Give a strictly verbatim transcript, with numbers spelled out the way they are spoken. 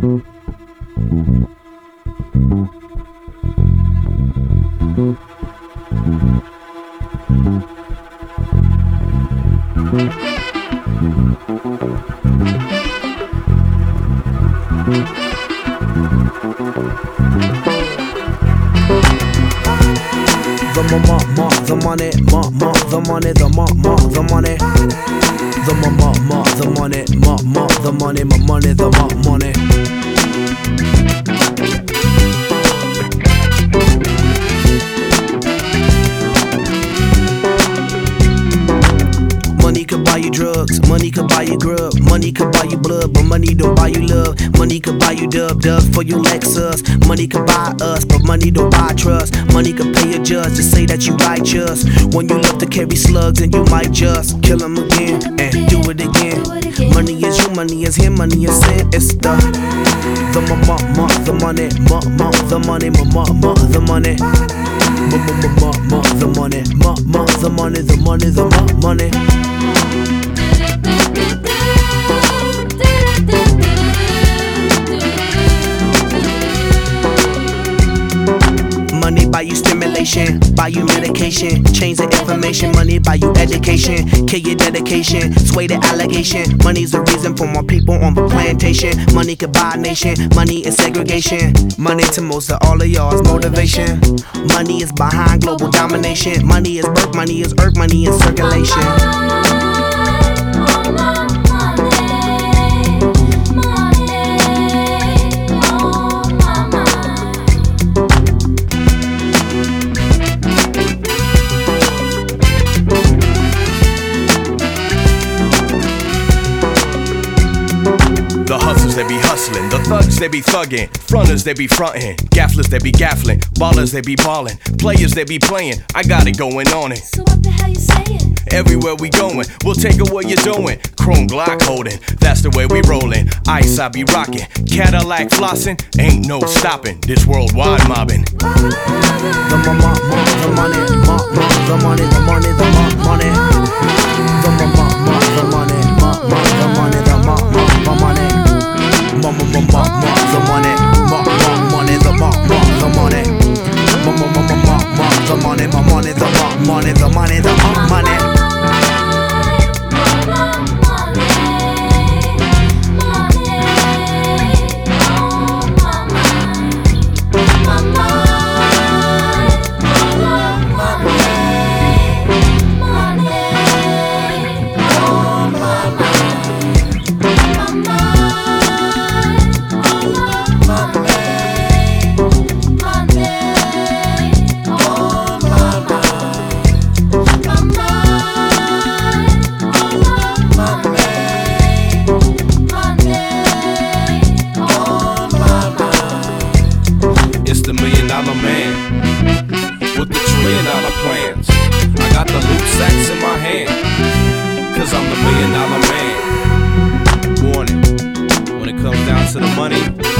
The ma ma ma the money, ma ma the money, the ma ma the money, the ma ma ma the money, ma ma the money, my money, the ma money. Money could buy you drugs, money could buy you grub, money could buy you blood, but money don't buy you love. Money could buy you dub dub for your Lexus. Money could buy us, but money don't buy trust. Money could pay a judge to say that you righteous. When you love to carry slugs and you might just kill them again and do it again. Money is you, money is him, money is sin. It's the the ma ma ma the money, ma ma the money, ma ma ma the money. Ma ma ma ma ma the money, ma ma the money, the money, the ma money. Money buy you stimulation, buy you medication, change the information. Money buy you education, kill your dedication, sway the allegation. Money's the reason for more people on the plantation. Money could buy a nation, money is segregation. Money to most of all of y'all's motivation. Money is behind global domination. Money is birth, money is earth, money is circulation. The hustlers, they be hustling. The thugs, they be thugging. Fronters, they be frontin'. Gafflers, they be gafflin'. Ballers, they be ballin'. Players, they be playin'. I got it going on it. So what the hell you saying? Everywhere we going, we'll take it where you're doing. Chrome Glock holding, that's the way we rollin'. Ice, I be rockin'. Cadillac flossin', ain't no stopping. This worldwide mobbing. The ma ma ma the money, ma ma the money, the money, the ma money. The ma ma ma the money, ma ma the money, the ma ma the money. Ma ma ma ma ma the money, ma ma money, the ma ma the money. Ma ma ma ma ma ma the money, my money, the ma money, the money, the ma money. Man with the trillion dollar plans. I got the loot sacks in my hand, cause I'm the million dollar man. Warning, when it comes down to the money,